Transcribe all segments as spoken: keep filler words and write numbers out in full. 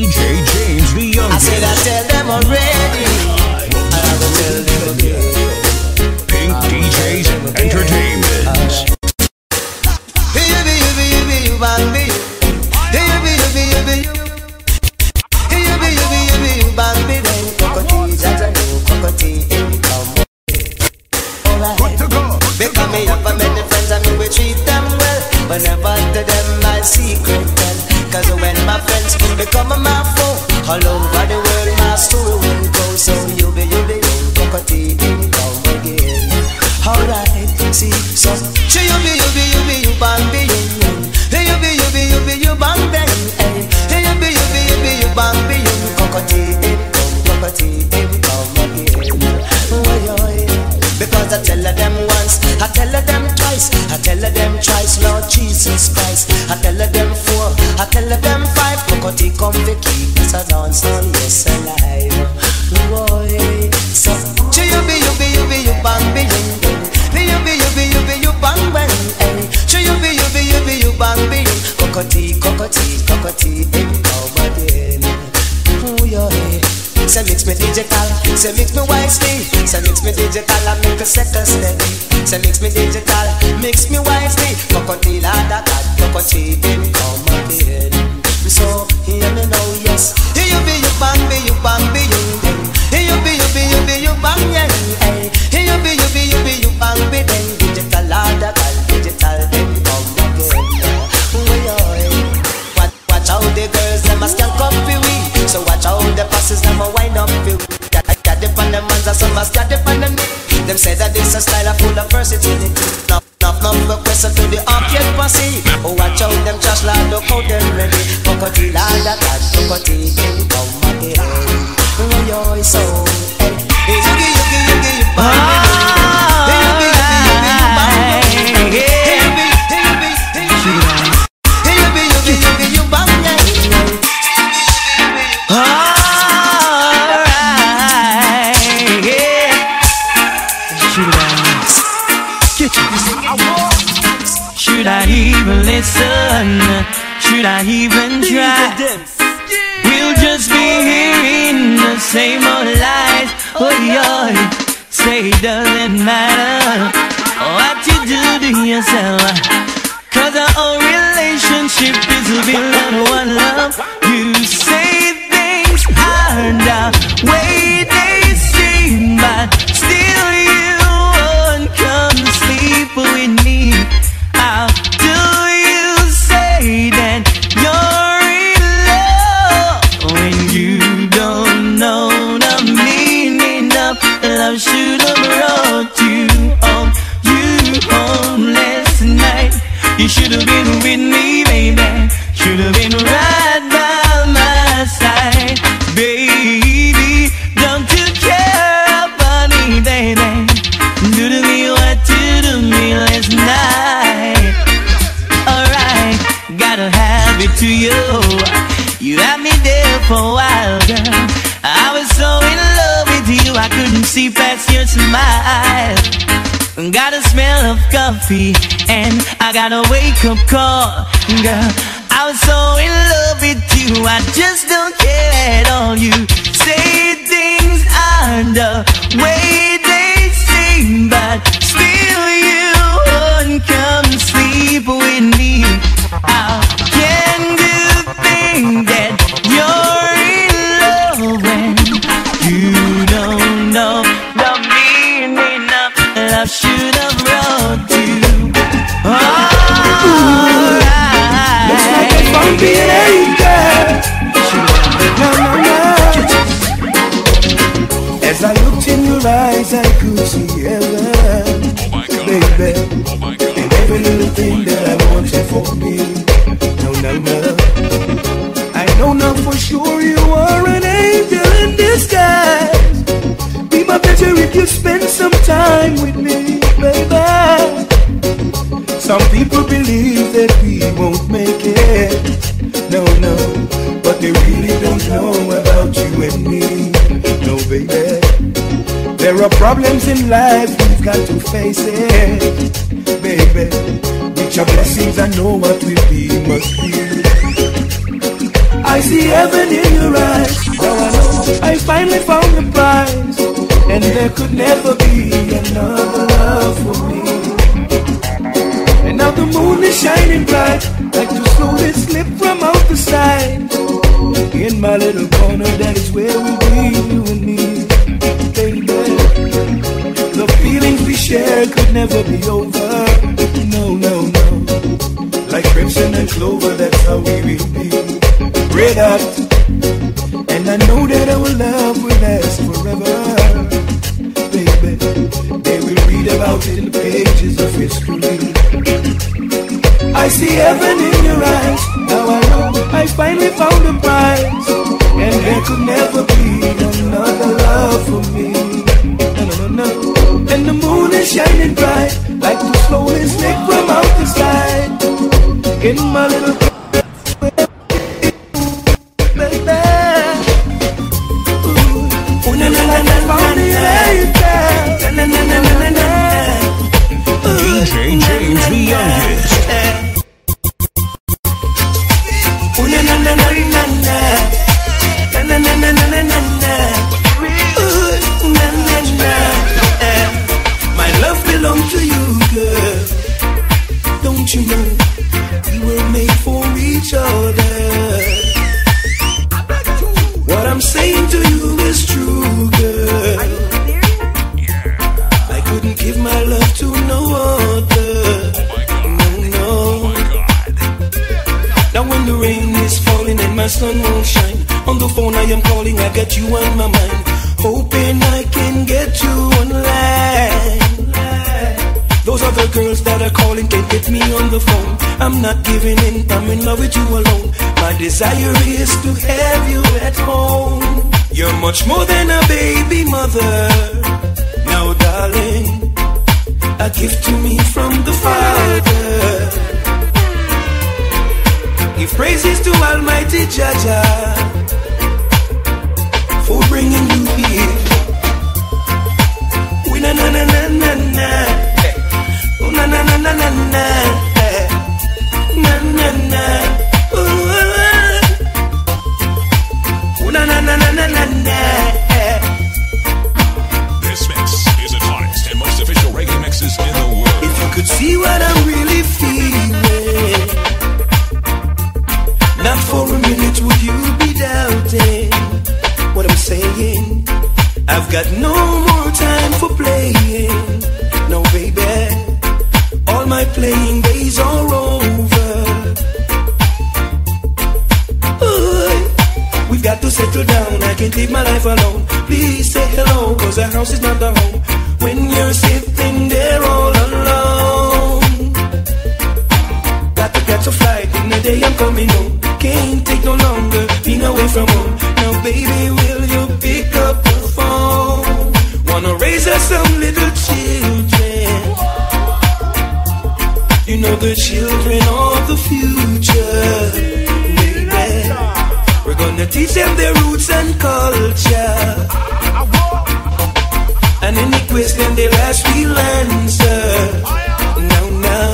J James the youngest. I said I tell them already. I will tell them again. Pink D Js Entertainment. Hey you be you be you be you bang me. Hey you be you be you be you. Hey you be you be you be you bang me. Then cockatoo, jaja no cockatoo in come. Alright. Because me have a many friends and me we treat them well. But never to them my secret tell. Cause when my friends become my foe, all over the world my story will go. So you be, you be, you cockatoo in come again. Alright, see, so she you be, you be, you be, you bang be in. Hey you be, you be, you be, you bang then. Hey you be, you be, you be, you bang be in. Cockatoo in come, cockatoo in come again. Oh, oh, because I tell them once, I tell them twice, I tell them thrice, Lord Jesus Christ. I tell them four, I tell them five. Cockatoo come to keep us a dance on yes alive. Boy, so you be, you be, you be, you bang be in. You be, you be, you be, you bang bang. You be, you be, you be, you bang be in. Cockatoo, cockatoo, cockatoo, in come again. Oh yeah. Say mix me digital, say mix me wisely. Say mix me digital and make a second steady. Say mix me digital, mix me wisely. Cockatoo la da da, cockatoo in come again. So hear me now, yes. Here you be, you bang be, you bang be, you then. Here you be, you be, you be, you bang yeah. Here you be, you be, you be, you bang be then. Digital la da da, digital then come again. Watch, watch how the girls them a scan come for we. So watch how the passes them a wind up for we. Got got the pan them hands and some must got the pan them. Them say that this a style full of versatility. Now, now, now the question to the arcade posse. Oh watch out them trash lad, look how them ready. Cockatoo la da da, cockatoo in come again. Oh yo so, hey, hey yugi yugi yugi you bang me. Hey yugi yugi yugi you bang me. Hey yugi hey yugi hey yugi. Hey yugi yugi yugi you bang me. Should I even listen? Should I even try? We'll just be hearing the same old lies. Oh yeah, say it doesn't matter what you do to yourself, cause our whole relationship is built on one love. You say things aren't the way they seem, but still you won't come sleep with me. How do you say that you're in love when you don't know the meaning of love? Should have brought you home, you home last night. You should have been with me, baby. Should have been right by my side, baby. Don't you care about me, baby? Do to me what you do to me last night. Alright, gotta have it to you. You had me there for a while, girl. I was so in love with you, I couldn't see past your smile. Got a smell of coffee and I got a wake-up call, girl. I was so in love with you, I just don't care at all. You say things aren't the way they seem, but still you won't come sleep with me. How can you think that you're in love when you don't know the meaning of love? Should have brought you. Alright. Looks like a bumpy angel. No, no, no. As I looked in your eyes, I could see heaven, baby, and every little thing that I wanted for me. No, no, no. I know now for sure you are an angel in disguise. Be my pleasure if you spend some time with me, baby. Some people believe that we won't make it. No, no, but they really don't know about you and me. No, baby. There are problems in life, we've got to face it, baby. With your blessings, I know what will be must be. I I see heaven in your eyes. Now I know I finally found the prize, and there could never be another love for me. And now the moon is shining bright, like to slowly slip from out the side. In my little corner, that is where we'll be, you and me, baby. The feelings we share could never be over. No, no, no. Like crimson and clover, that's how we will be. Red hot. And I know that our love will last forever, baby. They will read about it in the pages of history. I see heaven in your eyes. Now I know I finally found a prize, and there could never be another love for me. No, no, no, no. And the moon is shining bright, like the slowly snake from out the side. In my little baby, ooh, na na na na found it later. Na na na na na. D J James the youngest. My love belongs to you, girl. Don't you know we were made for each other? What I'm saying to you is true, girl. I couldn't give my love to no other. No, no. Now when the rain is falling and my sun won't shine, on the phone I am calling, I got you on my mind, hoping I can get you online. Those other girls that are calling can't get me on the phone. I'm not giving in, I'm in love with you alone. My desire is to have you at home. You're much more than a baby mother. Now darling, a gift to me from the Father. Give praises to Almighty Jaja for bringing you here. We na na na na na na, oh na na na na na na, na na na, oh na na na na na na na. This mix is the hottest and most official reggae mixes in the world. If you could see what I'm really feeling, not for a minute would you be doubting what I'm saying. I've got no more time for playing. No, baby, all my playing days are over. Ooh, we've got to settle down. I can't live my life alone. Please say hello, cause the house is not the home when you're sitting there all alone. Got to catch a flight in the day I'm coming home. Can't take no longer being away from home. Now baby, will you pick up the phone? Wanna raise us some little children. You know the children of the future, baby. We're gonna teach them their roots and culture, and any question they'll ask we'll answer. Now, now.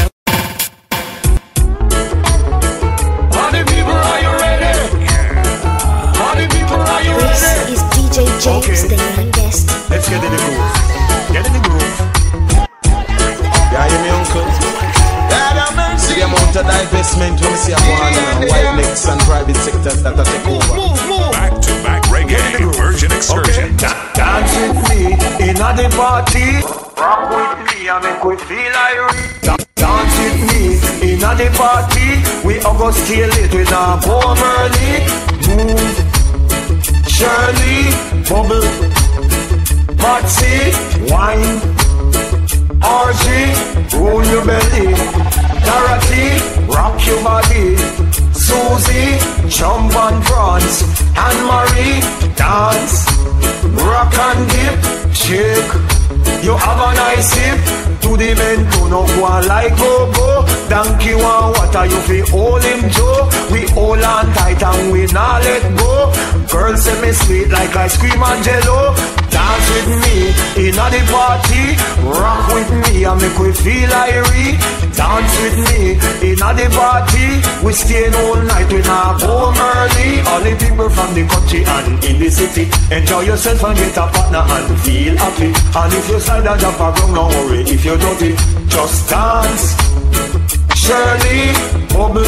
James, okay. The youngest. Let's get in the groove. Get in the groove. Yeah, you me uncle. See the amount of divestment when we see a one and white necks and private sectors that are take over. Back to back reggae version excursion. Okay. Dance with me in a the party. Rock with me and make we feel like dance with me in a the party. We all go steal it with our poor early. Move. Shirley, bubble, Patsy, wine, Archie, roll your belly, Dorothy, rock your body, Susie, jump on France, Anne-Marie, dance, rock and dip, shake. You have a nice sip. To the men to no go like go-go. Donkey want water, you fi hold him Joe. We hold on tight and we not let go. Girls say me sweet like ice cream and jello. dance with me. Inna the party, rock with me and make we feel irie. Dance with me. Inna the party, we stay all night, we not go early. All the people from the country and in the city, enjoy yourself and get a partner and feel happy. And if you slide and jump around, don't worry if you dirty, just dance. Shirley, bubble,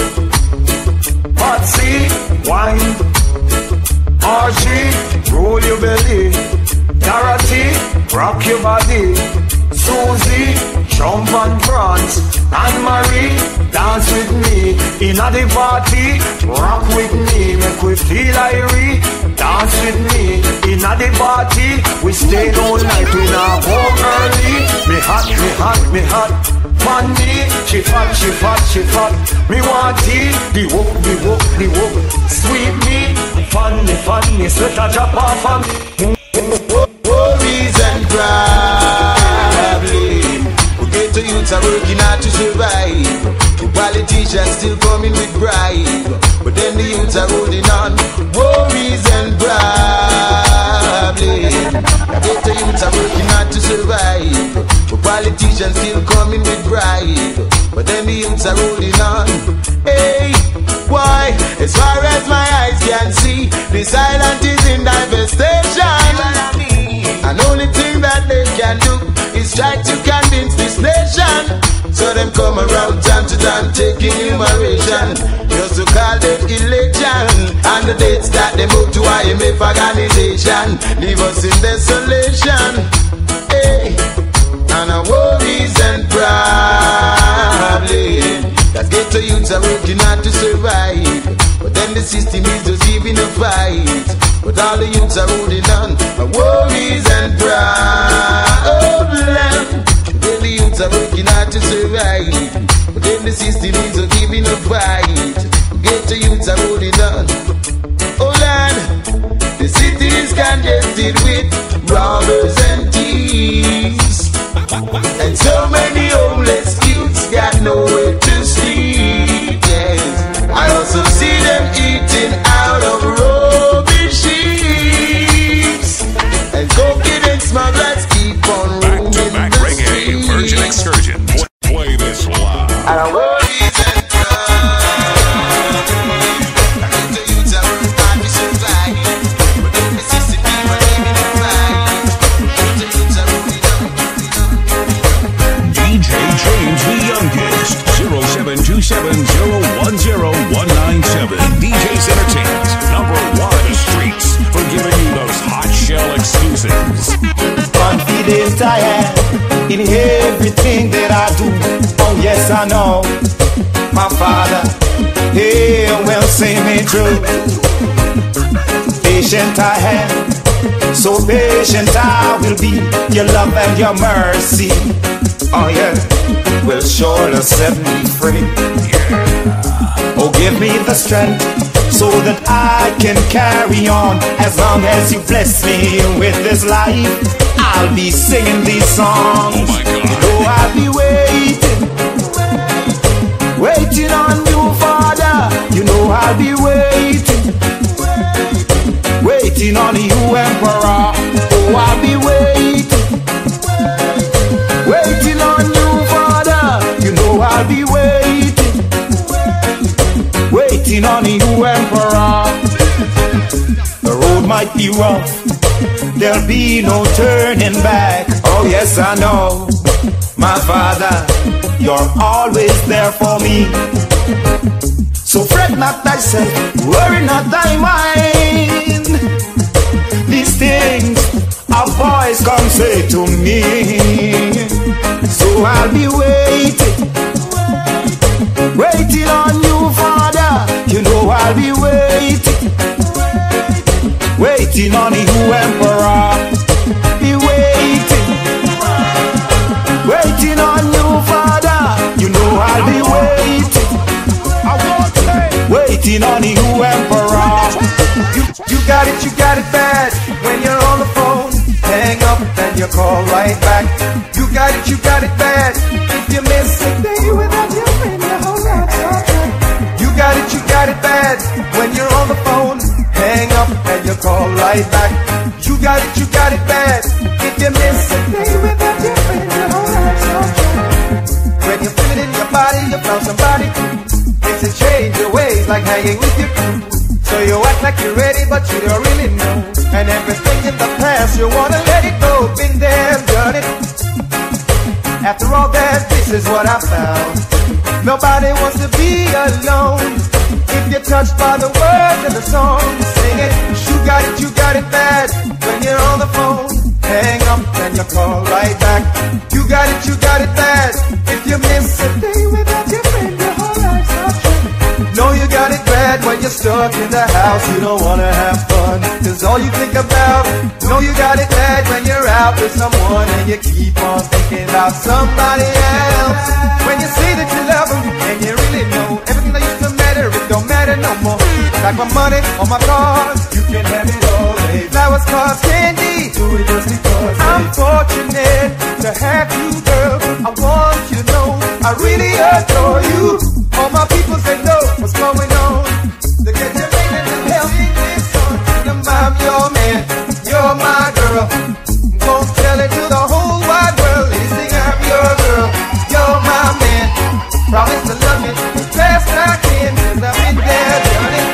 Patsy, wine, R G, roll your belly, Dorothy, rock your body, Susie, jump and prance, Anne Marie, dance with me. Inna the party, rock with me, make we feel irie. Dance with me. Inna the party, we stay all night, we not go early. Me hot, me hot, me hot. Money, she fat, she fat, she fat. Me want it, the whoop, the whoop, the whoop. Sweet me, funny, funny, sweat a drop off of me. Worries and problems. We get to youths are working hard to survive. The politicians still coming with bribe, but then the youths are holding on. Worries and problems. Get the youths are working hard to survive. The politicians still coming with bribe, but then the youths are holding on. Hey, why? As far as my eyes can see, this island is in devastation. And only thing that they can do is try to convince this nation. So them come around time to time taking numeration, just to call them election. And the dates that they move to I M F organization leave us in desolation. Hey, and our worries and problems. That ghetto youths are working hard to survive, but then the system is just giving a fight. But all the youths are holding on. Our worries and problems. Then the youths are working hard to survive, but then the system is just giving a fight. Ghetto youths are holding on. Oh Lord, the city is congested with robbers and thieves. And so many homeless youths got nowhere to sleep, yes. I also see them eating out of rubbish heaps. And cocaine and smugglers keep on roaming the Back to back reggae, Virgin Excursion. Play this loud. and worries and problems. The youths are working hard to survive, but then the system people living in fight. The youths are holding on. D J James the Youngest. zero seven two seven zero one zero one nine seven. D J's Entertainment. Number one in the streets for giving you those hot shell exclusives. Confident I am in everything that I do. Oh yes, I know my Father, He will see me through. Patient I am, so patient I will be. Your love and your mercy, oh yeah, will surely set me free. Oh, give me the strength so that I can carry on. As long as you bless me with this life, I'll be singing these songs. Oh my God. You know I'll be waiting, waiting on you, Father. You know I'll be waiting, waiting on you, Emperor. Oh, I'll be waiting, waiting on you, Father. You know I'll be waiting, waiting on you, Emperor. The road might be rough, there'll be no turning back. Oh yes, I know, my Father, you're always there for me. So fret not thyself, worry not thy mind. These things a voice come say to me. So I'll be waiting, waiting on you, Father. You know I'll be waiting, waiting on you, Emperor. Be waiting, waiting on you, Father. You know I'll be waiting, waiting on you, Emperor. You, you got it, you got it bad. When you're on the phone, hang up and you call right back. You got it, you got it bad. If you miss a day without your friend, the whole lot's alright. You got it, you got it bad. When you're on the phone, hang up and you call right back. You got it, you got it bad. stay with you. So you act like you're ready, but you don't really know. And everything in the past, you wanna let it go. Been there, done it. After all that, this is what I found. Nobody wants to be alone. If you're touched by the words of the song, sing it. You got it, you got it bad. When you're on the phone, hang up and you call right back. You got it, you got it bad. If you miss a day without your friend, your whole life's not true. No, you got it bad when you're stuck in the house. You don't wanna have fun, cause all you think about. No, you got it bad when you're out with someone and you keep on thinking about somebody else. When you say that you love them and you really know everything that used to matter, it don't matter no more. Like my money or my cars, you can have it all. Hey, flowers, cars, candy, do it just because. I'm fortunate to have you, girl. I want you to know I really adore you. All my people say no, what's going on? They get your man and they help me this song. Tell them I'm your man, you're my girl. Go tell it to the whole wide world. They sing I'm your girl, you're my man. Promise to love me as best I can, cause I've been there, done it.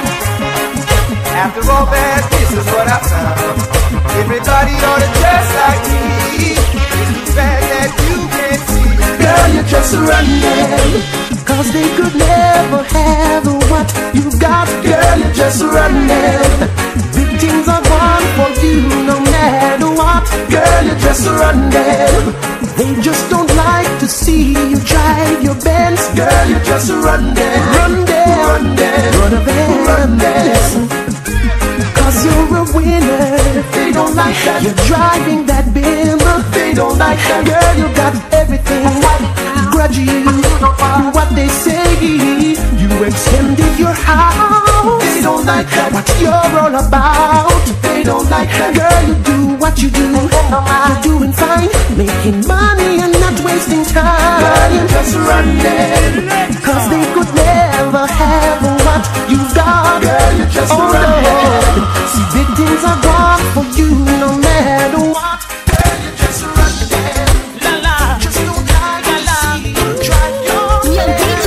After all that, this is what I found. Everybody ought to dress like me. It's too bad that you can't see. Girl, you're just running, cause they could never have what you got. Girl, you're just running. Big things are gone for you no matter what. Girl, you're just running. They just don't like to see you drive your Benz. Girl, you're just running. Run there, run there, run there, run there. Cause you're a winner. They don't like that. You're driving that Bimmer. They don't like that. Girl, you got everything. Grudge you, what they say. You extended your house. They don't like that. What you're all about. They don't like that. Girl, you do what you do. You're doing fine, making money and not wasting time. Girl, you're just running, cause they could never have what you've got. Girl, you're just oh, running. No. See, big things are gone for you no matter what. Girl, you're just running. La la, just don't like la la. Drive your Yo, D J,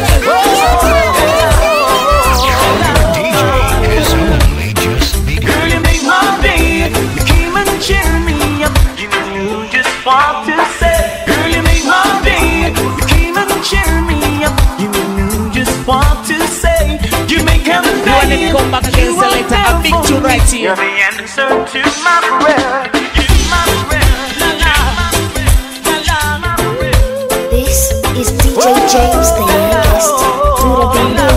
D J is only just beginning. Girl, you make my day. You came and cheered me up. You knew just what to say. Girl, you make my day. You came and cheered me up. You knew just what to say. You make heaven day. You want to come back again, selector? A big tune right here. You're the answer to my prayer. You my prayer. La la, la la, my prayer. This is D J James, the youngest. Do the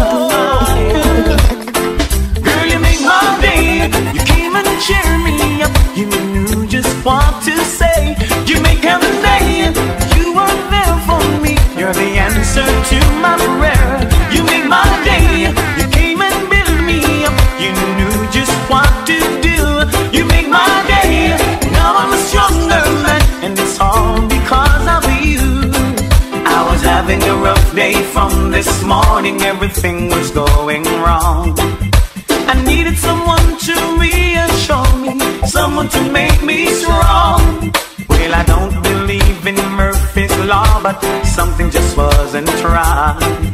Girl, you make my day. You came and cheered me up. You knew just what to say. You make heaven day. You were there for me. You're the answer to my prayer. You make my day. You came and built me up. You knew just what to do. You make my day. Now I'm a stronger man, and it's all because of you. I was having a rough day from this morning. Everything was going wrong. I needed someone to reassure me, someone to make me strong. Well, I don't believe in Murphy's Law, but something just wasn't right.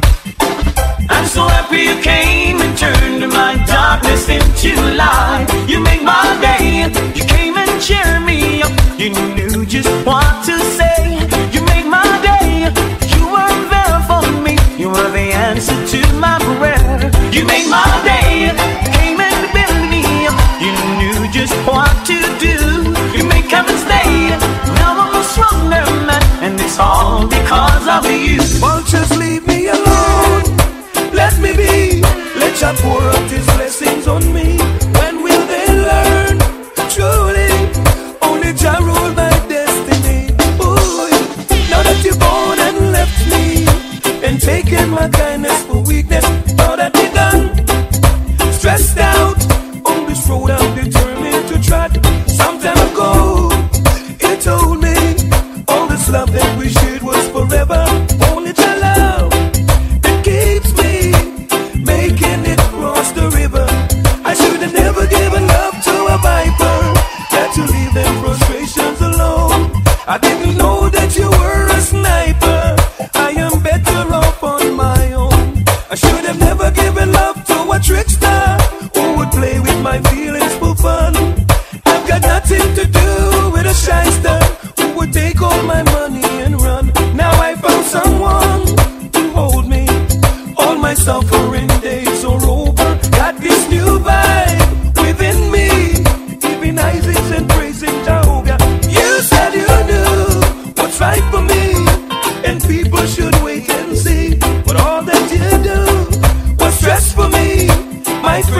I'm so happy you came and turned my darkness into light. You made my day. You came and cheered me up. You knew just what to say. You made my day. You were there for me. You were the answer to my prayer. You made my day. You came and built me up. You knew just what to do. You make heaven stay. Now I'm a stronger man, and it's all because of you. Well, just leave me alone. Let me be. Let Jah pour out His blessings on me. When will they learn? Truly, only Jah rule my destiny. Ooh, now that you're gone and left me, and taken my kindness for weakness, now that you're done, stressed out on this road, I'm determined to trot. Some time ago, you told me all this love that we shared was forever. Only Jah love that keeps me making it cross the river. I should have never given love to a viper, had to leave them frustrations alone. I didn't know that you were a sniper. I am better off on my own. I should have never given love to a trick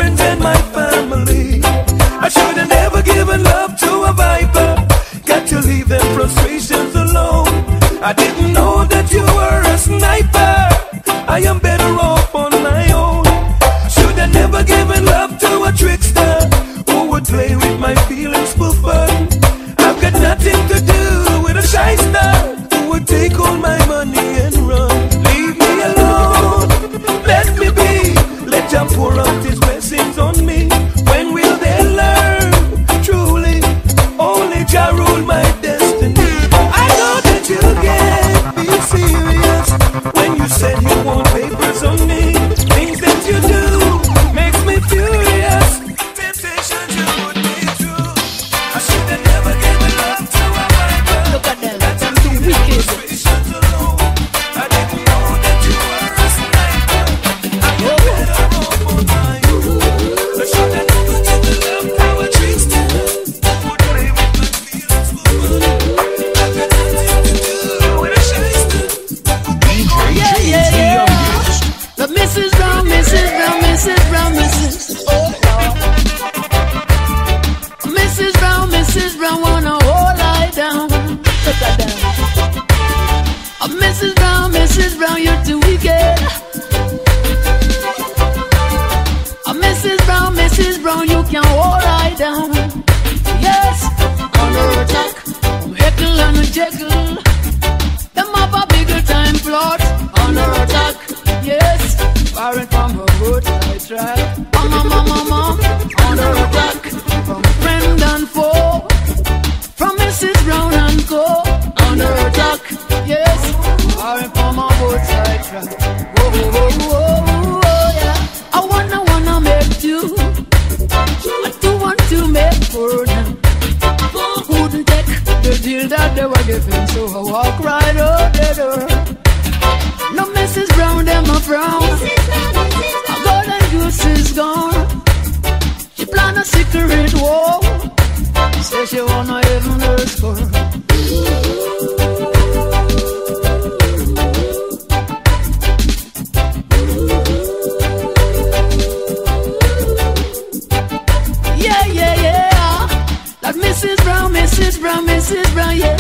friends and my family. I should have never given love to a viper. Got to leave them frustrations alone. I didn't know that you were a sniper. I am better off on my own. Should have never given love to a trickster who would play with my feelings for fun. I've got nothing to do with a shyster who would take all my money and run. Leave me alone, let me be. Let Jah pour out His blessings on me. When will they learn? Truly, only Jah rule my destiny. I know that you'll get me serious when you said you want papers on me. Things that you do makes me furious. Temptation you put me through. I should have never given love to a viper. Look at them, that's too wicked. I didn't know that you were a sniper. I am better off on my own. I should have never given love to a trickster who would play with my feelings for fun. I've got nothing to do with a shyster. D J Yeah, James yeah, the yeah. youngest. The Missus Brown, Missus Brown, Missus Brown, Missus Oh, Lord. Missus Brown, Missus Brown wanna hold I down. Look at that. Oh, Missus Brown, Missus Brown, you're too wicked. Oh, Missus Brown, Missus Brown, you can't hold I down. Yes, on her attack, Heckle and Jekyll. Them have a bigger time plot on her attack. Yes, firing from her roadside track. Mama, mama, mama, on her attack. From friend and foe, from Missus Brown and Co. On her attack. Yes, firing from her roadside track. Whoa, whoa, whoa, whoa, whoa, yeah. I wanna, wanna make you. I do want to make for them. Wouldn't take the deal that they were giving, so I walk right out the door. No Missus Brown, them a frown. A golden goose is gone. She plan a secret war. Say she wanna even her score. Yeah, yeah, yeah. Like Missus Brown, Missus Brown, Missus Brown, yeah.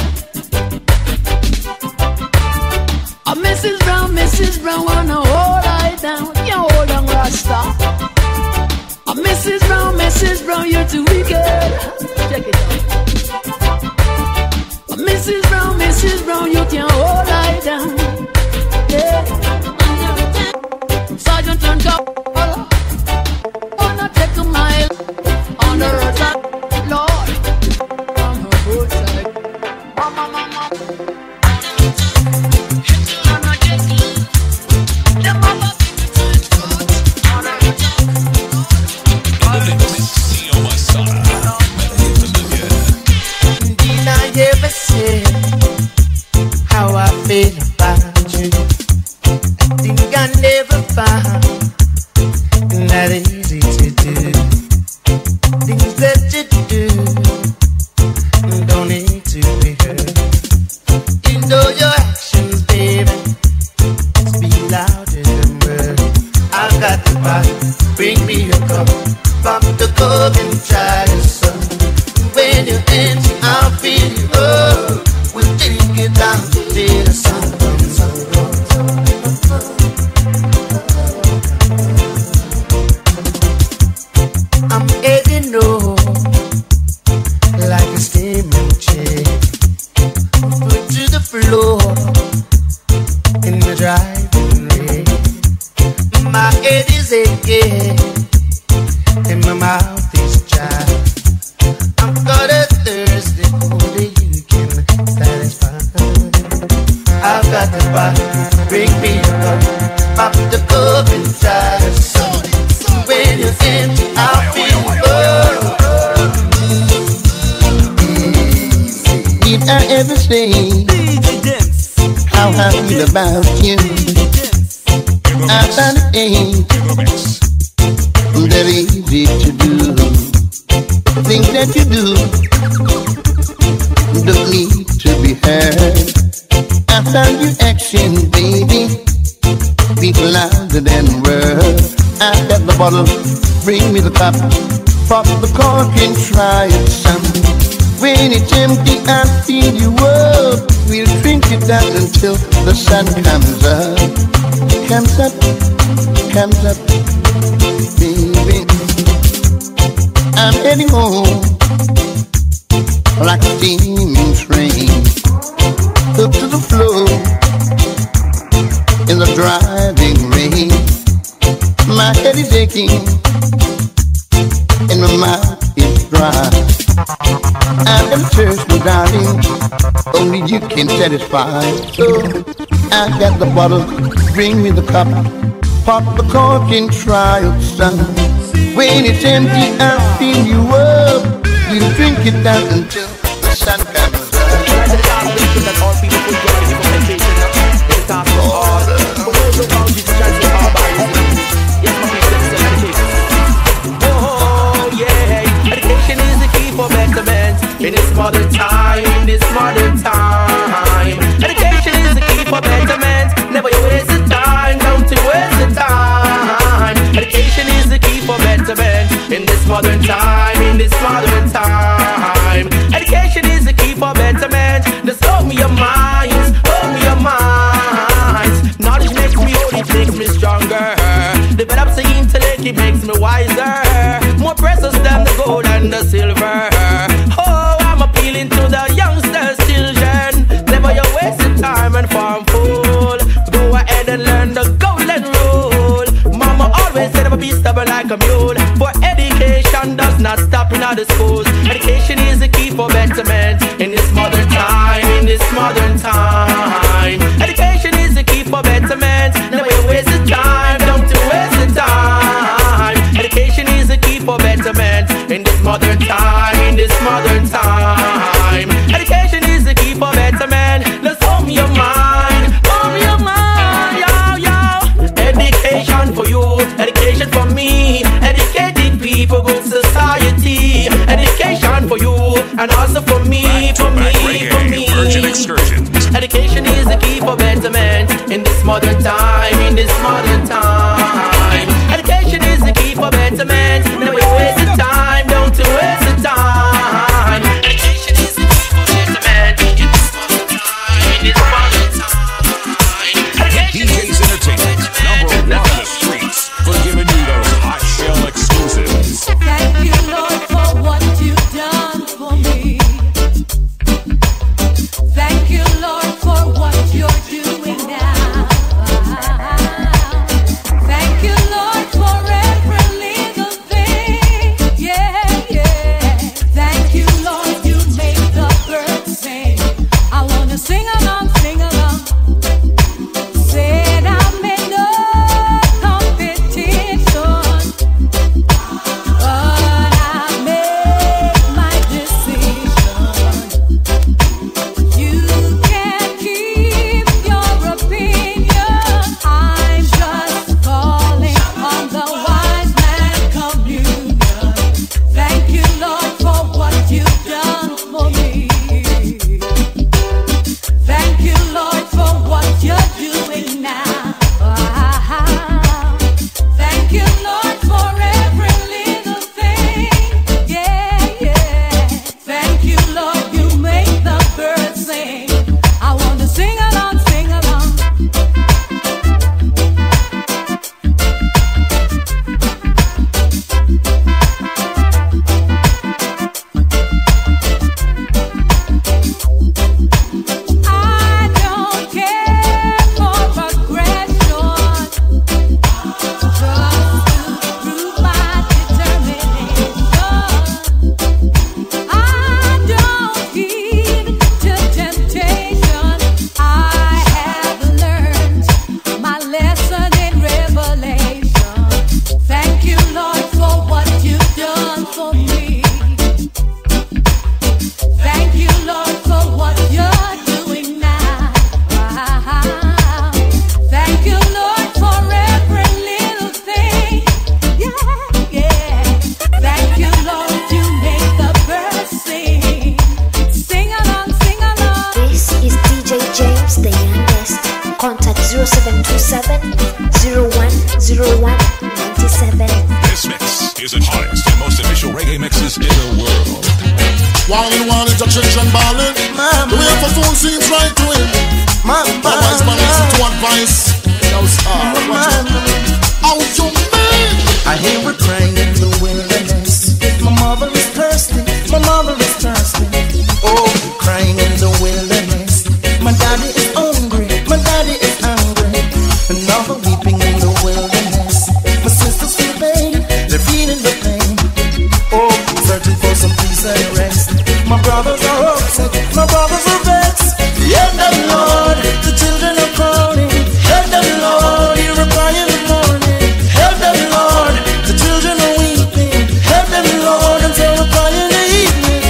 Oh, Missus Brown, Missus Brown wanna hold I down. You hold on, Rasta. Oh, Missus Brown, Missus Brown, you're too wicked. Check it out. Oh, Missus Brown, Missus Brown, you can't hold I down. Yeah. Sergeant and Cop, wanna take a mile on the attack, Lord. From her roadside, mama, mama. Did I ever say how I feel about you? I think I never found that easy to do. Things that you do don't need to be heard. You know your actions, baby, speak louder than words. I've got the bottle, bring me a cup, pop the cork and try the sun. When you're empty, I'll feel you up. We'll take it down till the sun comes up. I'm heading north like a steaming chain. Put to the floor in the driving rain. My head is aching and my mouth is dry. I've got a thirst that only you can satisfy. I've got the bottle, bring me a cup, pop the cup and try the sun. When you're empty, I'll feel you. Did I ever say how I feel about you? I found it ain't that easy to do. Things that you do don't need to be heard. I found your action, baby, speak louder than words. I got the bottle, bring me the cup, pop the cork and try it some. When it's empty, I'll fill you up. We'll drink it down until the sun comes up. Comes up, comes up, baby. I'm heading home like a steaming train, up to the floor in the driving rain. My head is aching and my mouth is dry. I'm gonna thirst, my darling, only you can satisfy. So I got the bottle, bring me the cup, pop the cork and try it, son. When it's empty, I'll fill you up. We'll drink it down until the sun comes up. That all people put joy in compensation. It's time for order. For those around you to transfer our bodies. Yes, my people, it's education. Oh, yeah. Education is the key for betterment. In this modern time, in this modern time. Education is the key for betterment. Never you waste the time, don't you waste the time. Education is the key for betterment. In this modern time, in this modern time. Education is the key for betterment. Just open your minds, open your minds. Knowledge makes me old, it makes me stronger. Develops the intellect, it makes me wiser. More precious than the gold and the silver. Oh, I'm appealing to the youngsters, children. Never you waste your time and farm fool. Go ahead and learn the golden rule. Mama always said never be stubborn like a mule. For education does not stop in other schools. Education is the key for betterment. In this modern time, in this modern time. Education is the key for betterment. Never you waste the time, don't you waste the time. Education is the key for betterment. In this modern time, in this modern time. Education is the key for betterment. Let's open your mind, open your mind, yo, yo. Education for you, education for me. Educated people, good society. Education for you, and also for me, for me, for me. Education is the key for betterment. In this modern time, in this modern time. Education is the key for betterment. Never waste the time, don't waste the time. Education is the key for betterment. In this modern time, in this modern time. D J's Entertainment, number one on the streets, for giving you those hot shell exclusives. Thank you, Lord, for what you've done for me. Thank you, Lord, for what you're doing now. best and most official reggae mixes in the world. While you want it, a children ballin'. The way for phone seems right to him. Otherwise, man, listen to advice. Out your man. I hear her crying in the wilderness. My mother is thirsty. My mother is thirsty. Oh, crying in the wilderness. My daddy is hungry. My daddy is hungry. Another weeping in the wilderness. My sisters feel pain. They're feeling the pain. Oh, searching for some peace and rest. My brothers are upset. My brothers are vexed. Help them, Lord. The children are calling. Help them, Lord. Hear a cry in the morning. Help them, Lord. The children are weeping. Help them, Lord. Until a cry in the evening.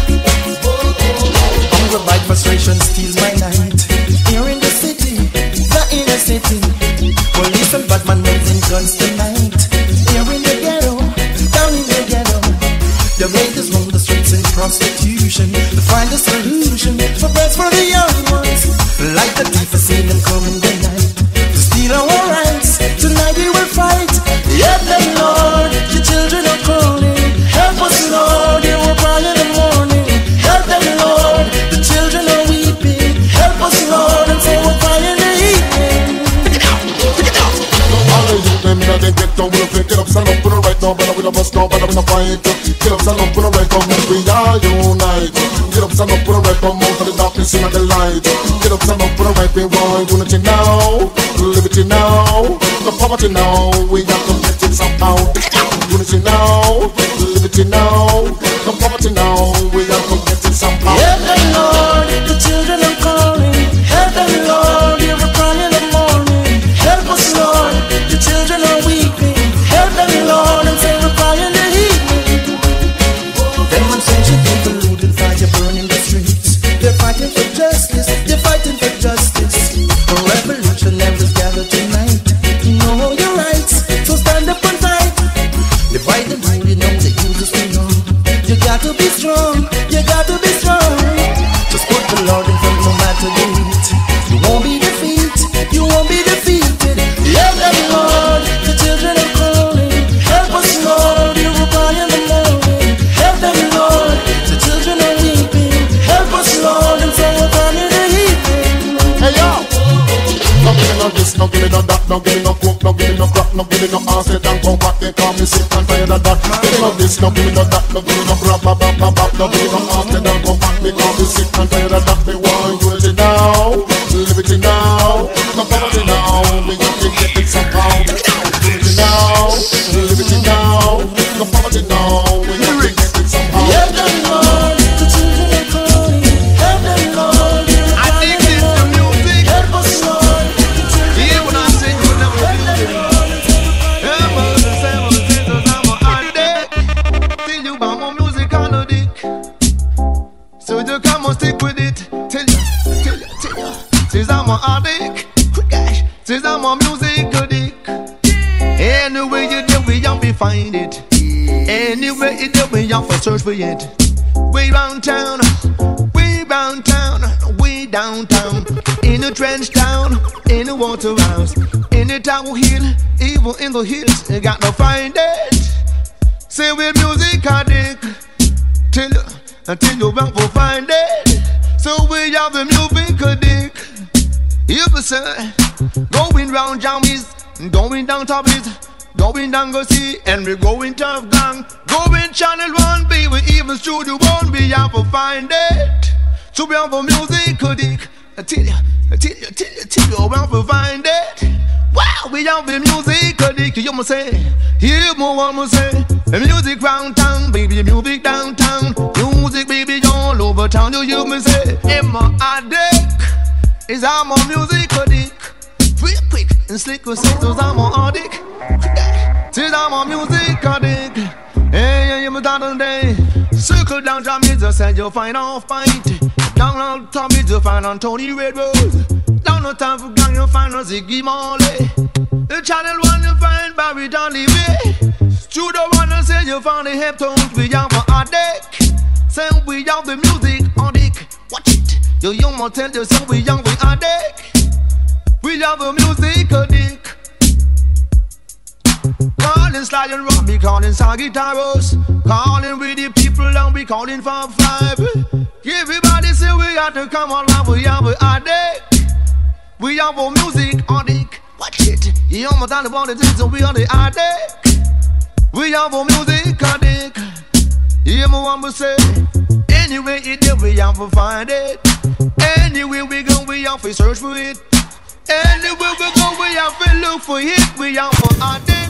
Hunger by frustration steals my night. Here in the city, the inner city. Police and Batman raising guns tonight. Here in the ghetto, down in the ghetto. The raiders roam the streets in prostitution to find a solution for breads for the young ones. Like the thief, I see them coming the night to steal our rights. Tonight we will fight. Help them, Lord. The children are calling. Help us, Lord. They will cry in the morning. Help them, Lord. The children are weeping. Help us, Lord. And so we'll cry in the evening. All the youth them in the ghetto, we'll pick it up, stand up, put it right now, but we don't bust now, but we don't fight. Get up, stand up, put it right now, we are unite. Get up, stand up, put it right now, out of the darkness and the light. Get up, stand up, put it right, we want unity now, liberty now, the poverty now, we got to get it somehow. Unity now, liberty now, the poverty now, we got to get it somehow. Help them, Lord, the children are calling. Help them, Lord, hear a cry in the morning. Help us, Lord, the children are weeping. Help them, Lord, and say a cry in the evening. Demonstration, people looting, fire burning the streets. They're fighting for justice, they're fighting for justice. For revolutionaries gather tonight. You know your rights, so stand up and fight. Divide and rule, you know the use is too long. You got to be strong, you got to be strong. Just put the Lord in front no matter the heat. You won't be defeated, you won't be defeated. Help them, Lord, the children are calling. Help us, Lord, you will cry in the morning. Help them, Lord, the children are weeping. Help us, Lord, and so we'll cry in the evening. Hey yo! No give me no this, no give me no that, no give me no coke, no give me no crap, no give me no ass, they don't come back, they call me sick and tired of that. Give me no this, no give me no that, no give me no crap, bap, bap, bap, bap, no give me no ass, they don't come back, they call me sick and tired of that. They want unity now, liberty now, no poverty now, we got to get it somehow. Unity now, liberty now, no poverty now, we got to get it somehow. Help them, Lord, the children are calling. Help them, Lord, hear a cry in the morning. Help us, Lord, the children Yeah, when I say you never feel it. Yeah, but the seven sisters, I'm on deck. Till you buy more music on the dick. So you come and stick with it. Tell you, tell you, tell you. Says I'm on dick. Quick cash. Says I'm on music a dick. Anyway you do, we have to find it. Anyway you do, we have to search for it. Way round town, way round town, way downtown. In a trench town, in a water house, in a tower hill, even in the hills, you got to find it. Say with music I dig, till you, until you want to find it. So we have the music I dig. If you say, going round jammies, going down toppies, going down go see, and we going tough gang, going channel one, B, we even studio one, we have to find it. So we have the music I dig. I tell you, I tell you, I tell you, I tell you, I want to find it. Wow, we have the music addict, you must say. Hear more one must say. The music round town, baby, music downtown. Music, baby, all over town, you hear me say. Emma addict, is I'm a music addict. Real quick and slick with say, so I'm a addict. Says I'm a music addict. Hey, yeah, you must down today. Circle down to me, just said you'll find off fight. Down on top, you'll find on Tony Red Rose. Down no time for gang, you'll find on Ziggy Marley. The channel one, you'll find Barry Dolly Way. Studio one, you'll say you'll find the Heptones. We have a deck. Say we have the music on deck. Watch it. Your young man tell you, say we young, we are deck. We have the music on deck. calling Sly and Robbie, calling Sagittarius, calling with the people and we calling for five. Everybody say we got to come along, we have a addict. We have our music addict. Watch it. You almost done about the things, so we are the addict. We have our music addict. Hear me one more say. Anyway it is, we have to find it. Anywhere we go, we have to search for it. Anywhere we go, we have to look for it. We have to addict.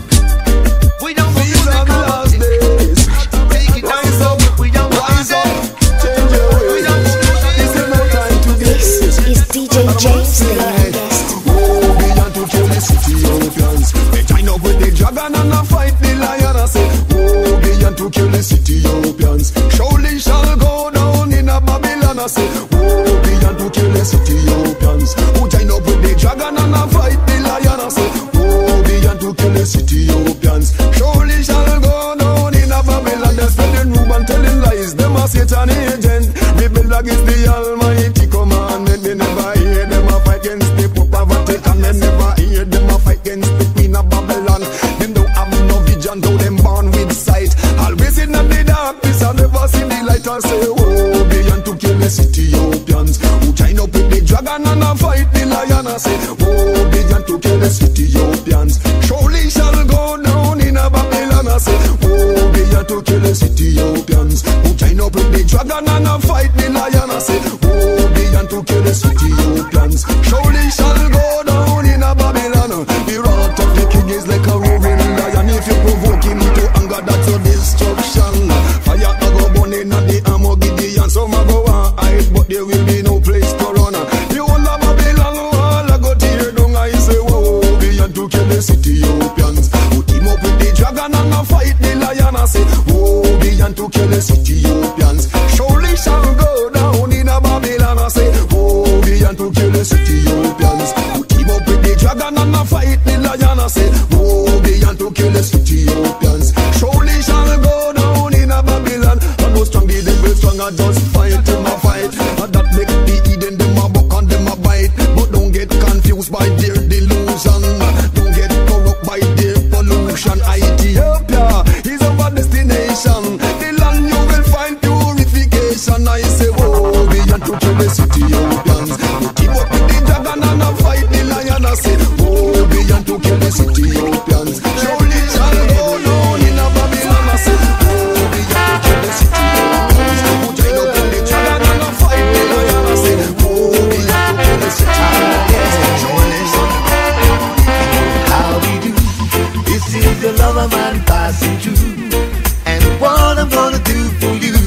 We have to music addict. Take it down, so we have to addict. Change your ways. This is no time to get This is D J James, the youngest. Oh, we want to kill the Ethiopians. They join up with the dragon and a fight the lion. I say, oh, we want to kill the Ethiopians. Surely shall go down in a Babylon. I say, oh, we want to kill the Ethiopians. Who join up with the dragon and a fight the lion. I say, oh, we want to kill the Ethiopians. Surely shall go down in a Babylon. They're spreading rumors and telling lies. Them a Satan agent. Rebel against the Almighty commandment. They never hear them a fight against the Pope of Vatican. They never hear them a fight against the Queen of Babylon. Them don't have no vision, though them born with sight. Always in the darkness, I never see the light. I say, oh, beyond to kill the Ethiopians. Who join up with the dragon and a fight the lion. I say, oh, beyond to kill the Ethiopians. Surely shall go down in a Babylon. I say, oh, beyond to kill the Ethiopians. Who join up with the dragon and a fight the lion. I say, oh, beyond to kill the Ethiopians. Surely shall go down in a Babylon. The wrath of the king is like a roaring lion. If you provoke him to anger, that's your destruction. Fire a go burning at the armor Gideon. Some a go and hide, but there will be no place to run. The whole of Babylon all a go tear down. I say, whoa, beyond to kill the Ethiopians. Who team up with the dragon and a fight the lion. I say, whoa, beyond to kill the Ethiopians. Surely shall go down in a Babylon. I say, oh, beyond to kill the Ethiopians. Who team up with the dragon and a fight the lion. I say, oh, beyond to kill the Ethiopians. Surely shall go down in a Babylon. And no strong the devil strong, I just fight them a fight. And that make the Eden them a buck and them a bite. But don't get confused by their delusion. Don't get corrupt by their pollution. Ethiopia is our destination. The land you will find purification. I say, oh, beyond to kill the Ethiopians. You keep up with the dragon and a fight the lion. I say, oh, beyond to kill the Ethiopians. Surely shall go down in a Babylon. I say, oh, beyond to kill the Ethiopians. Who join up with the dragon and a fight the lion. I say, oh, beyond to kill the Ethiopians. Surely shall go down. How we do? This is the lover man passing through. And what I'm gonna do for you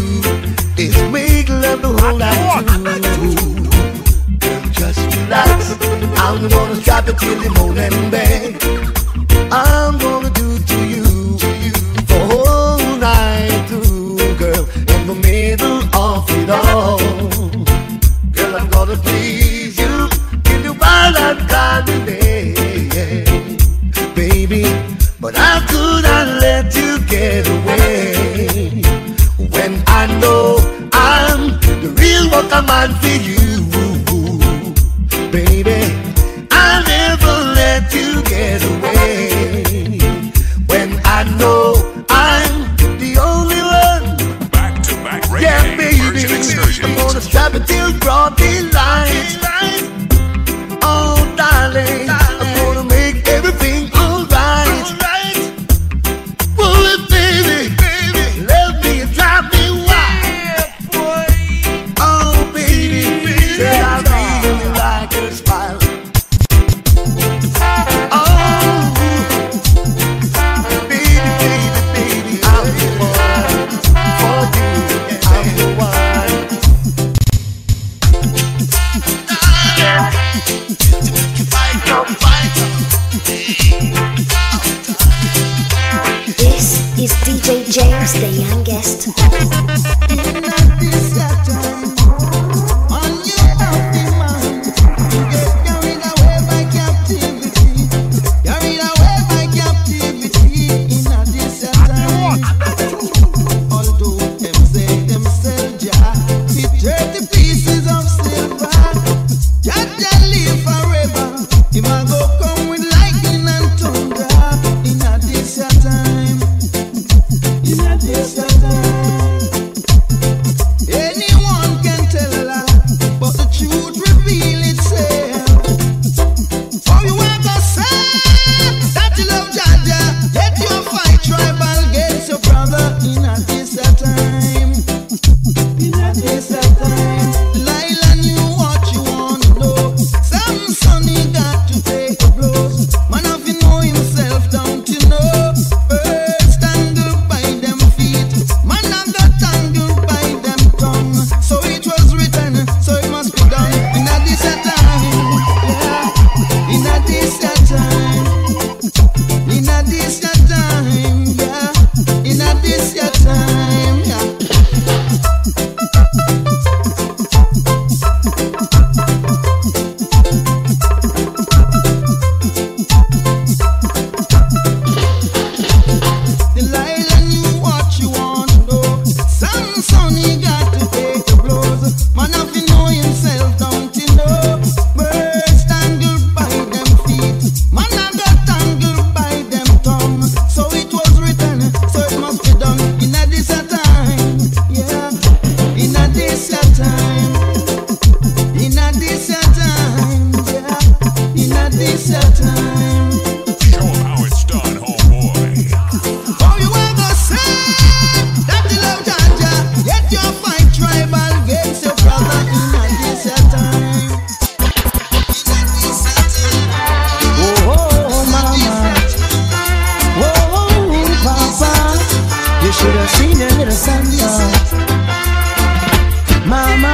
is make love the whole night through. Girl, just relax. I'm gonna strap it till the morning bed. I'm gonna do to you the whole night through, girl. In the middle of it all, girl, I'm gonna please you in the wild and cloudy day, baby. But how could I let you get away when I know I'm the real worker man for you, baby? I'll never let you get away when I know I'm the only one. Back to back reggae Yeah, baby, Virgin Excursions. I'm gonna strap it till broad daylight. Oh, darling, I'm gonna make everything alright. Well, baby, baby, let me drive me wild. Oh, baby, said I really like your smile. Oh, baby, baby, baby, I'm the one for you. I'm the one. Fight, come fight. This is D J James, the youngest. If I go come with lightning and thunder in a this time. this your time. Anyone can tell a lie, but the truth reveal itself. Oh, you are gonna say that you love Jaja, yet you fight tribal against your brother in a this your time. In a this your time. Delilah knew what you want to know. Samson he got to take the blows. Man have to know himself, don't you know? First tangled by them feet, man have got tangled by them tongue. So it was written, so it must be done. In a this your time, yeah. In a this your time, in a this your time, yeah. In a this your time, yeah. Delilah knew what you want to know. Samson he got to take the blows. Man have to know himself, don't you know? Birds tangled by them feet, man have got tangled by them tongue. So it was written, so it must be done. In a this your time, yeah. In a this your time, in a this your time, yeah. In a this your time. Show 'em how it's done, homeboy. Oh, you are gonna say that you love Jaja, yet you fight tribal against your brother in a this your time. Oh, oh, mama. Oh, papa. You should have seen your little son, yeah. Mama.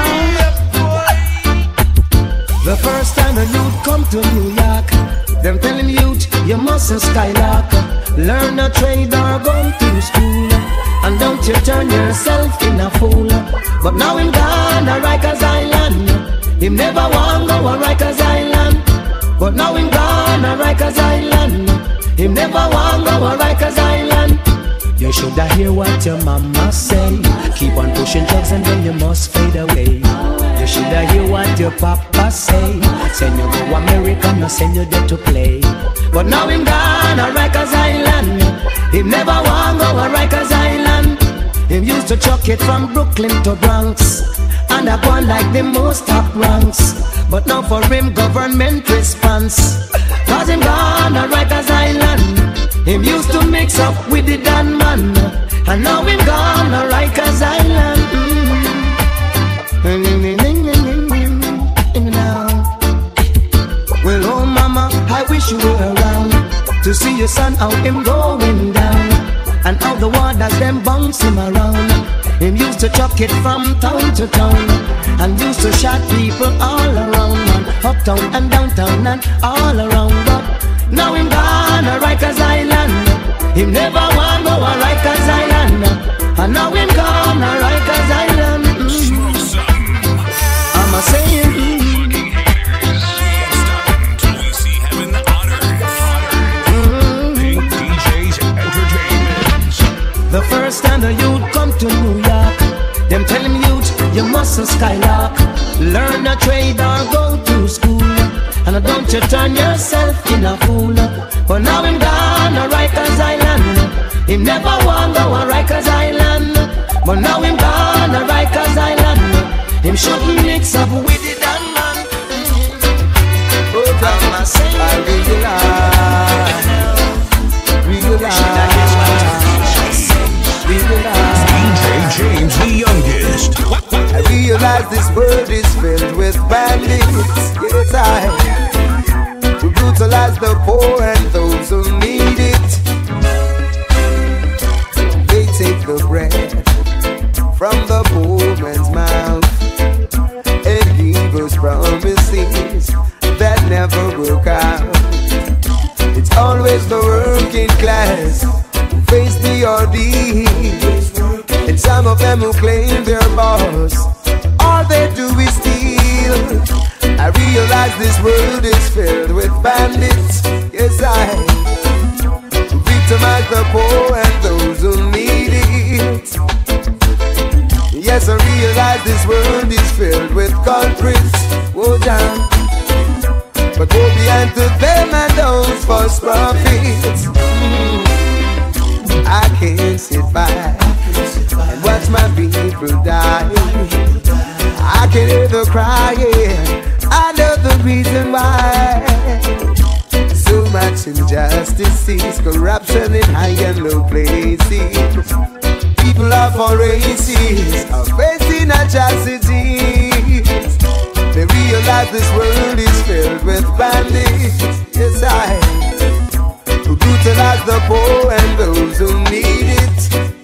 The first time a youth come to New York, them telling youth you mustn't skylark. Learn a trade or go to school, and don't you turn yourself in a fool. But now him gone a Rikers Island, him never want go a Rikers Island. But now him gone a Rikers Island, him never want go a Rikers Island. You shoulda hear what your mama say. Keep on pushing drugs and then you must fade away. You shoulda hear what your papa say. Send you go America, no send you there to play. But now him gone a Rikers Island, him never want go a Rikers Island. Him used to chuck it from Brooklyn to Bronx, and I gone like the most top ranks. But now for him government response, cause him gone a Rikers Island. Him used to mix up with the Dan man, and now him gone a Rikers Island. Well, oh mama, I wish you were around to see your son how him going down, and how the waters them bounce him around. Him used to chuck it from town to town, and used to shot people all around, man. Uptown and downtown and all around. But now him gone a Rikers Island, him never want go a Rikers Island, and now him gone a Rikers Island. Mm. I'm a saying, Looking haters, stop until we see heaven on earth. mm. Big D Js Entertainment. The first time the youth come to New York, them tell him youth you mustn't skylark. Learn a trade or go to school, and don't you turn yourself in a fool. But now him gone a Rikers Island, him never want go a Rikers Island. But now him gone a Rikers Island, him shouldn't mix up with the Dan man. Oh, Mama, I realize, realize, realize. D J James the youngest. I realize this world is filled with bandits. Yes, I who brutalize the poor and those who need it. They take the bread from the poor man's mouth and give us promises that never work out. It's always the working class who face the ordeal, and some of them who claim they're boss, all they do is steal. I realize this world is filled with bandits. Yes, I victimize the poor and those who need it. Yes, I realize this world is filled with culprits. Whoa, down. But go behind to them and those false prophets. Mm. I can't sit by Endless injustices, corruption in high and low places. People of all races are facing atrocities. They realize this world is filled with bandits. Yes, I who brutalize the poor and those who need it.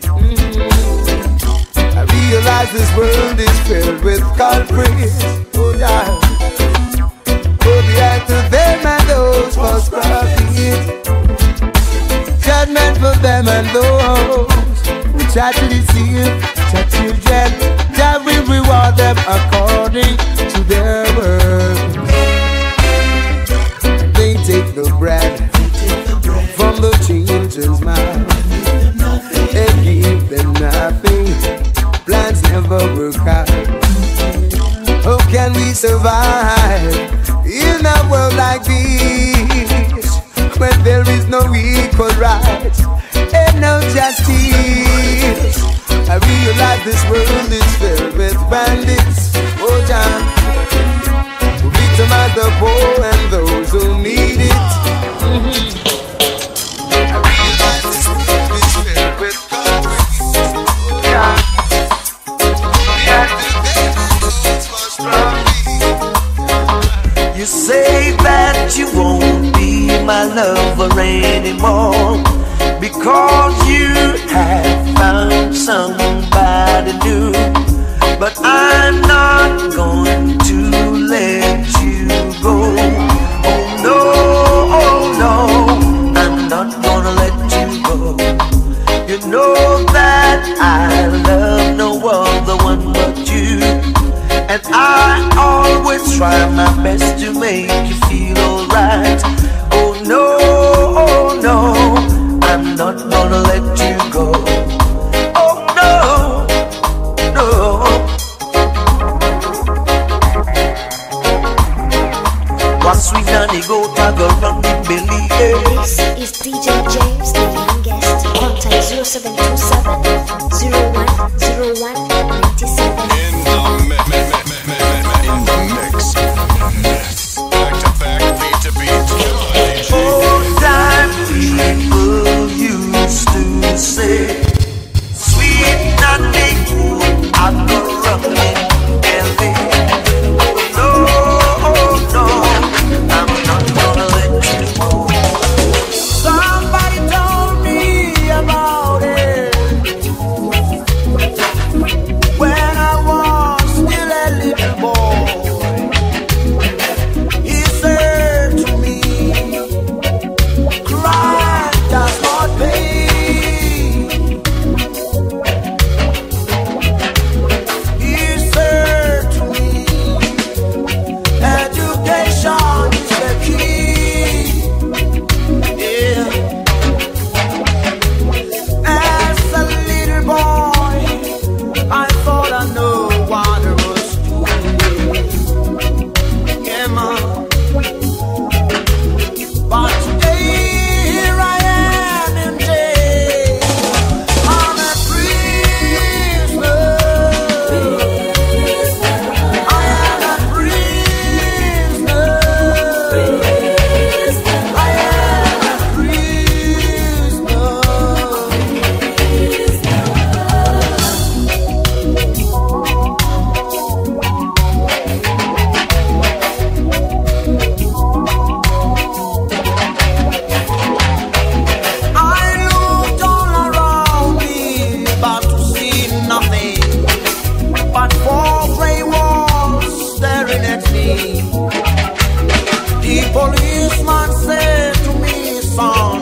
Mm-hmm. I realize this world is filled with culprits. Oh, yeah. Oh, the act of them and those for profit. Judgment for them and those who try to deceive their children. That will reward them according to their works. They take the bread from the children's mouth and give them nothing. Plans never work out. How can we survive in a world like this when there is no equal rights and no justice? I realize this world is filled with bandits. Oh, John, who victimize the poor and those who need it. Mm-hmm. I realize this world is filled with culprits. Oh, yeah. You say that you won't be my lover anymore because you have found somebody new. But I'm not going to let you go. Oh no, oh no, I'm not gonna let you go. You know that I love no other one but you, and I always try my best to make you feel alright. Oh no, oh no, I'm not gonna let you go. Oh no, no. What's sweet nanny go toggle run the belly? This is D J James, the youngest. Contact zero seven two seven zero one zero one nine seven. In the mix, in the mix, back to back, beat to beat. Old time people used to say, sweet nothing, I'm gonna run it, belly. No, no, I'm not gonna let you go. Somebody told me about it when I was still a little boy. He said to me, crime does not pay. He said to me, education is the key. Yeah. As a little boy, I thought I knew what I was doing. Yeah, man. But today, here I am in jail. I'm a prisoner. I am a prisoner. I am a prisoner. I looked all around me, but to see nothing but four grey walls staring at me. The policeman said to me, son,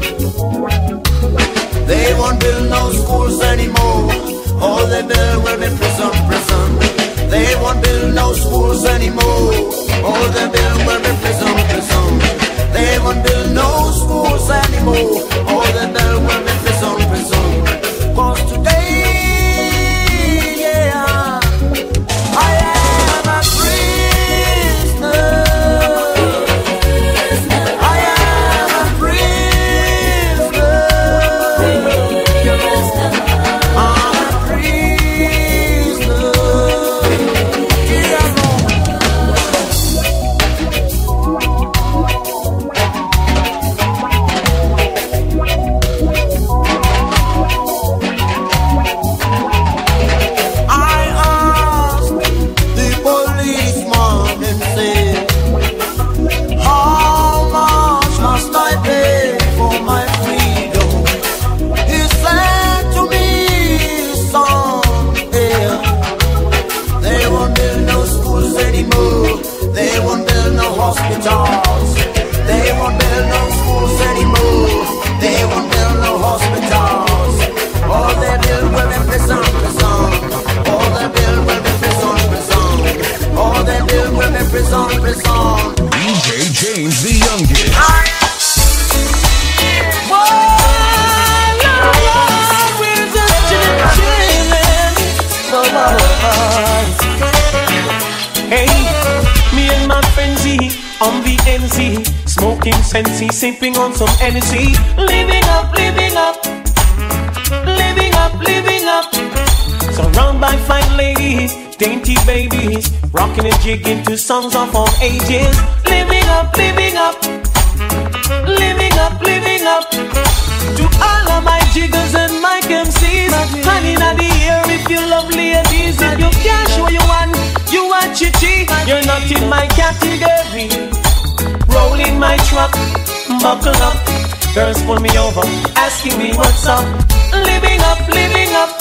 they won't build no schools anymore. All they build will be prison, prison. They won't build no schools anymore. All they build will be prison, prison. They won't build no schools anymore. All they build will be prison, prison. 'Cause today, yeah, I am a prisoner. I am a prisoner. I'm a prisoner. Yeah, Lord. on the N C, smoking Sensi, sipping on some Hennessy. Living up, living up, living up, living up. Surrounded by fine ladies, dainty babies, rocking and jigging to songs of all ages. Living up, living up, living up, living up. To all of my jiggers and my M Cs, honey in the air if you love ladies. If you can't show you one, you are chichi. You're not in my category. Rolling my truck, buckle up. Girls pull me over, asking me what's up. Living up, living up,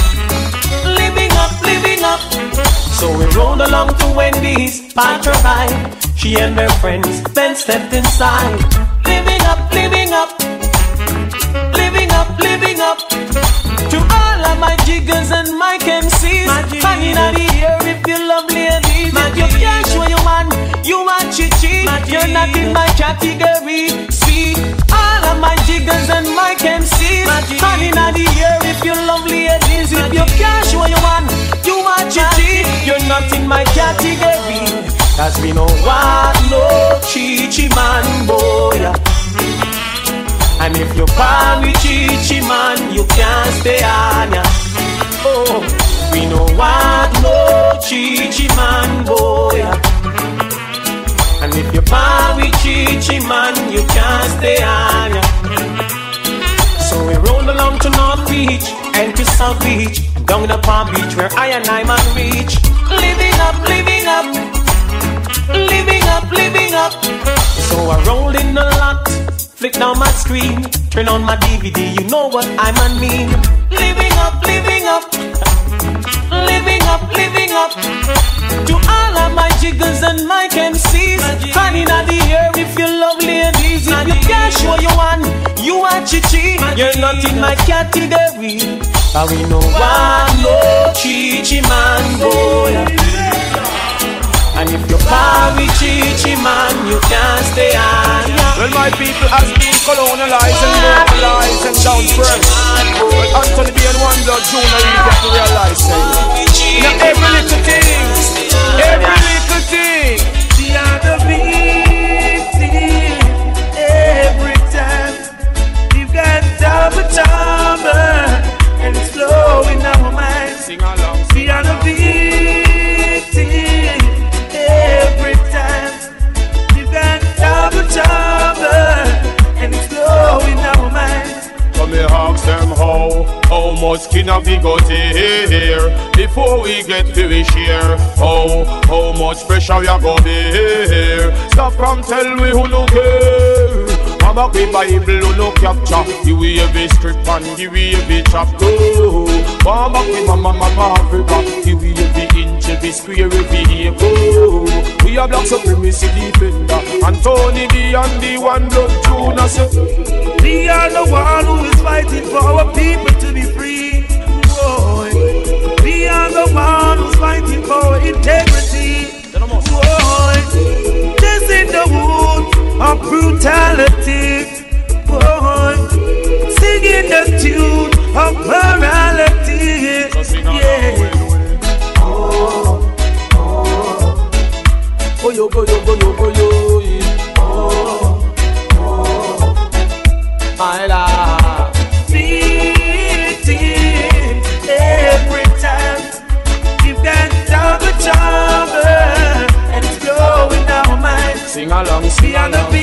living up, living up. So we rolled along to Wendy's, parked her ride. She and her friends then stepped inside. Living up, living up, living up, living up. To all of my jiggers and my M Cs, hanging out here if you love ladies. If you can't show you man, you are chichi. You're not in my category. See, all of my jiggers and my M Cs, hanging out here if you love ladies. If you can't show you man, you are chichi. You're not in my category. Cause we know what no chichi man boy. And if you par with chichi man, you can't stay on ya. Oh, we know what no chichi man boy. And if you par with chichi man, you can't stay on ya. So we rolled along to North Beach and to South Beach, down the Palm Beach where I and I man reach. Living up, living up, living up, living up. So I rolled in the lot, flick down my screen, turn on my D V D, you know what I man mean. Living up, living up, living up, living up. To all of my jiggers and my M Cs, honey in the air if you love ladies. If you can't show you one, you are chichi. You're not in my category. But we know one no chichi man boy. And if you're par with chichi man, you can't stay on. Well, my people has been colonized and normalized and down first. But Anthony B and One Blood Junior, you get to realize it. Now every little thing, every little thing, the other beating. Every time you've got double double, and it's flowing our mind. Sing along, the other beating. Every time you got double trouble, and it's flowing our minds. So me ask them how, how much skin have we got here before we get to the share? How, how much pressure we are gonna bear? Stop from tell me who no care. Mama we Bible who no capture. Give we every script and give we every chapter. Mama we mama mama Africa. Give we every inch, every square, every acre. We are black supremacy defender, and Tony B and the One Blood Junior say we are the one who is fighting for our people to be free. Boy, we are the one who's fighting for our integrity. Boy, this is the wood of brutality. Boy, singing the tune of morality. Yeah. Oh. Oh yo go yo go yo go yo, oh oh, my love, beating every time. You've got double trouble, and it's blowing our minds. Sing along, sing along. The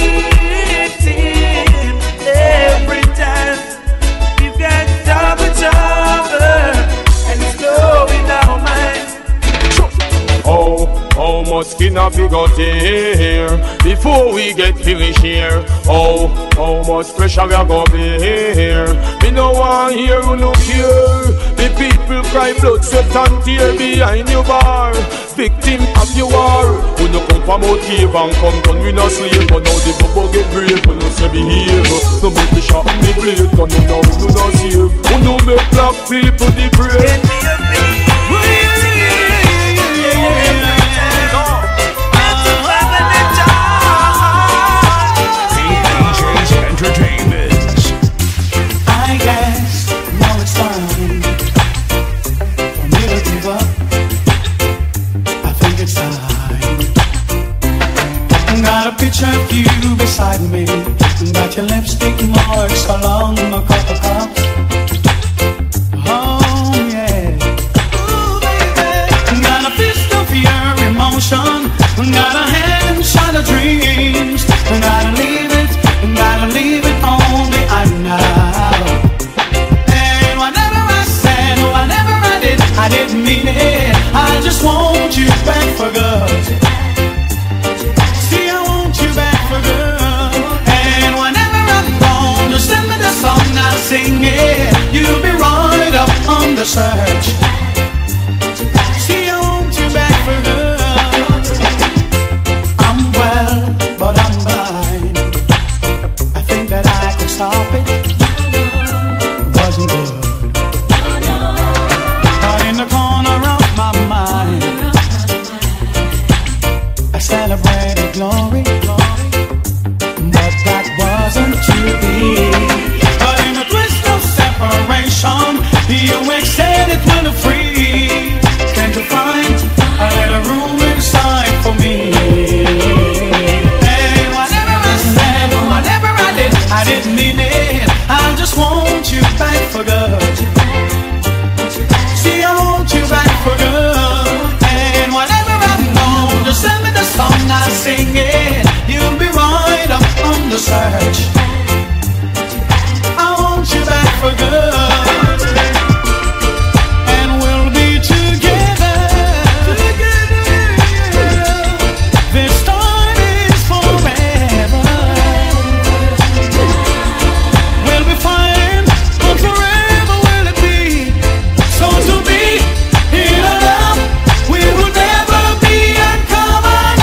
beating every time. You've got double trouble, and it's blowing our minds. Oh. How much skin have we got here before we get finished here? Oh, how much pressure we are gonna bear? Me no want hear who no care. The people cry blood, sweat and tear behind your bar. Victim of your war. Who no come from out cave and come down we no slave. But now the bubble get brave, who no say behave. No make me shot the blade, gun no now who no save. Who no make black people the brave. I guess now it's time for me to give up. I think it's time. didn't mean it. I just want you back for good. See, I want you back for good. And whenever I'm gone, just send me the song, I'll sing it. You'll be right up on the search. See, I want you back for good. I'm well, but I'm blind. I think that I could stop it. Wasn't good. But in the corner of my mind, I celebrated glory, but that wasn't to be. But in the twist of separation, you extended it when free. Can't you find a little room inside for me? And whatever I said, whatever I did, I didn't mean it. I just want you back for good. See, I want you back for good. And whatever I'm gone, just send me the song, I'll sing it. You'll be right up on the search. I want you back for good. And we'll be together. This time is forever. We'll be fine, but forever will it be. So to be in a love, we will never be uncommon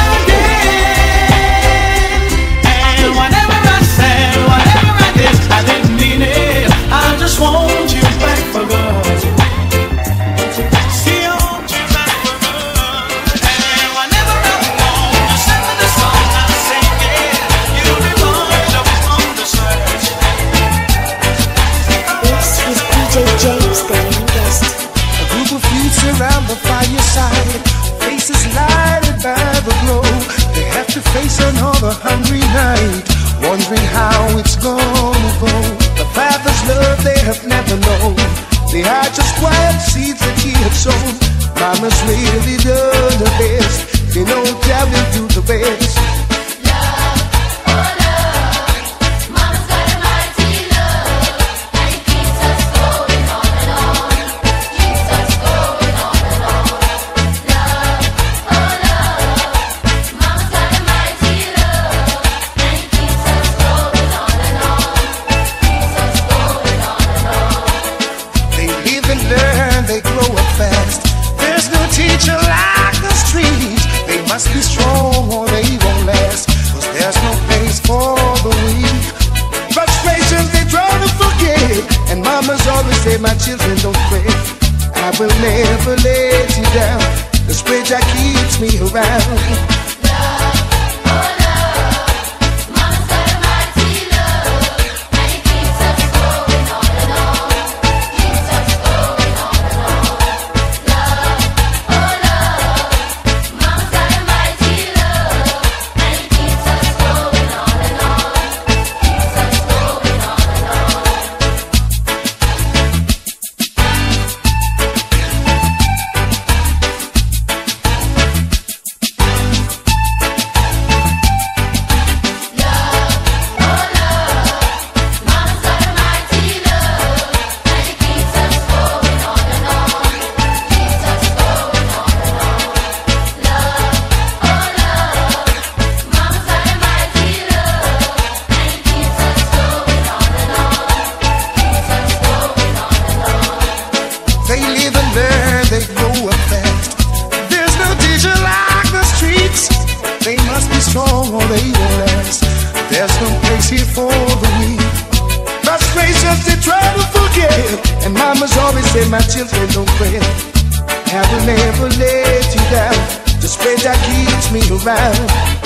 again. And whatever I said, whatever I did, I didn't mean it. I just want you back for good. See, I want you back for good. And whenever I'm gone, just send me the song, I'll sing it. You'll be right up on the search. This is D J James, the youngest. A group of youths around the fireside, faces lighted by the glow. They have to face another hungry night, wondering how it's gonna go. The father's love they have never known. They are just wild seeds that he had sown. Mama's really done her best. They know how to do the best. They live and learn, they grow up fast. There's no teacher like the streets. They must be strong or they won't last, 'cause there's no place for the weak. Frustrations they try to forget, and mamas always say, my children don't fret. I will never let you down. The spread that keeps me around. They live and learn, they grow up fast. There's no teacher like the streets. They must be strong or they won't last. There's no place here for the weak. Frustrations they try to forget, and mamas always say, my children don't fret. I will never let you down. The spread that keeps me around.